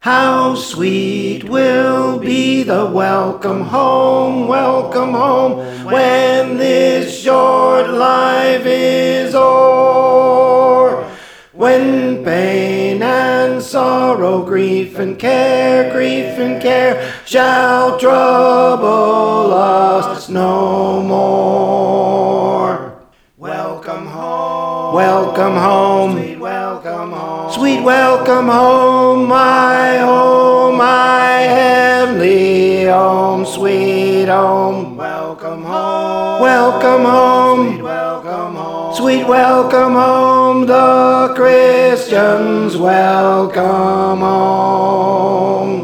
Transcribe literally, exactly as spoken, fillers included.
How sweet will be the welcome home, welcome home, when this short life is o'er. When pain and sorrow, grief and care, grief and care shall trouble us no more. Welcome home, welcome home, sweet welcome home, sweet welcome home, my home, my heavenly home, sweet home. Welcome home, welcome home, sweet welcome home, sweet welcome home, the Christians welcome home.